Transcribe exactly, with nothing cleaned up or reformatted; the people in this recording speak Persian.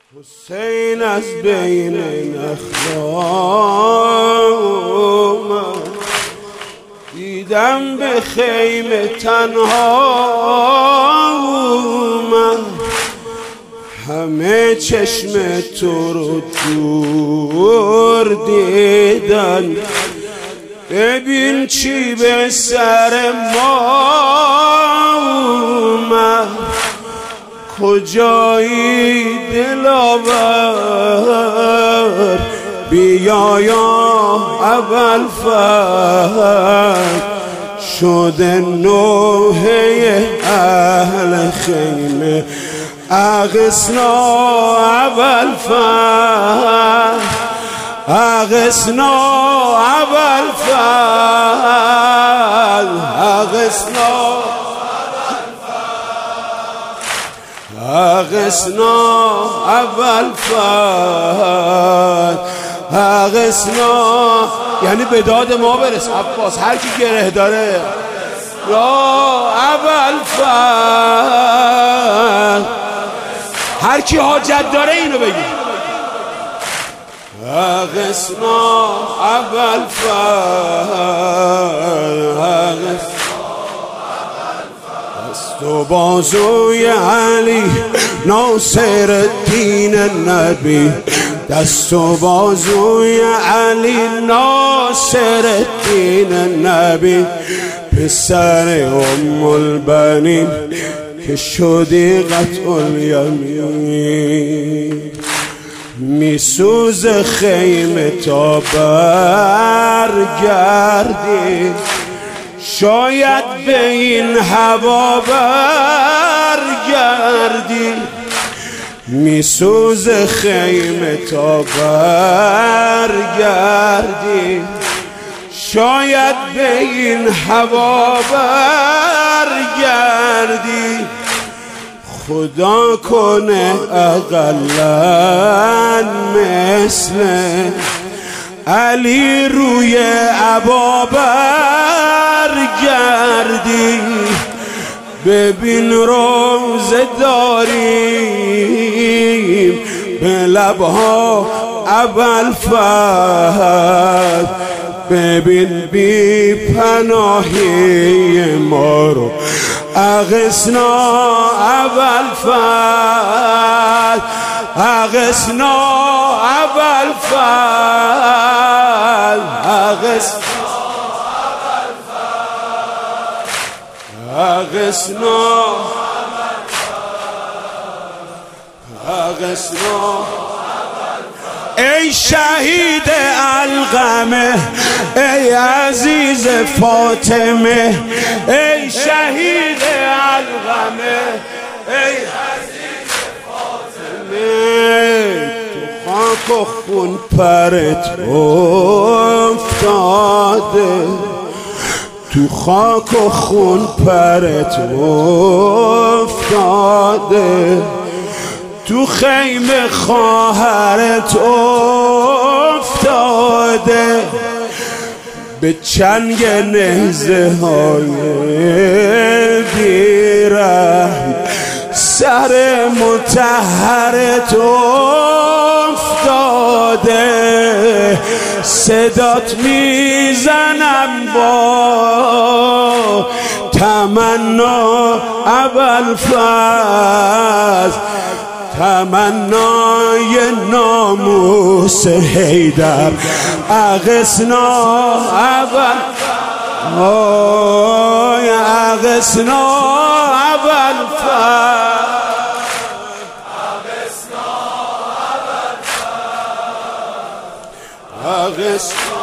حسین از بین نخلام دیدم به خیمه تنها من، همه چشم تو رو دور دیدن. ببین چی به سر ما اومد، کجایی دلاور؟ بیا یا ابوالفضل، شده نوحه اهل خیمه اغثنا ابوالفضل، اغثنا ابوالفضل، اغثنا اغثنا ابوالفضل، اغثنا. یعنی به داد ما برس عباس، هر کی گره داره یا ابوالفضل، هر کی حاجت داره اینو بگی. اغثنا ابوالفضل، دست و بازوی علی ناصر الدین نبی، دست و بازوی علی ناصر الدین نبی، پسر ام البنین که شدی قطع الیمین. میسوز خیمه تا برگردی، شاید به این هوا برگردی. میسوز خیمه تا برگردی، شاید به این هوا برگردی. خدا کنه اقلن مثل علی روی عبا برگردی. ببین روزه داریم به لبها ابوالفضل، ببین بی پناهی ما رو اغثنا ابوالفضل، اغثنا ابوالفضل، اغثنا اغثنا اغثنا. ای شهید القمه، ای عزیز فاطمه، ای شهید القمه، ای عزیز فاطمه. تو خاک و خون پرت افتاده، تو خاک و خون پرت افتاده، تو خیمه خواهرت افتاده. به چنگ نیزه های بیرحم سر مطهرت افتاده. صدات میزنم با تمنا ابوالفضل، تمنای ناموس حیدر. اغثنا ابوالفضل، اغثنا ابوالفضل، اغثنا ابوالفضل، اغثنا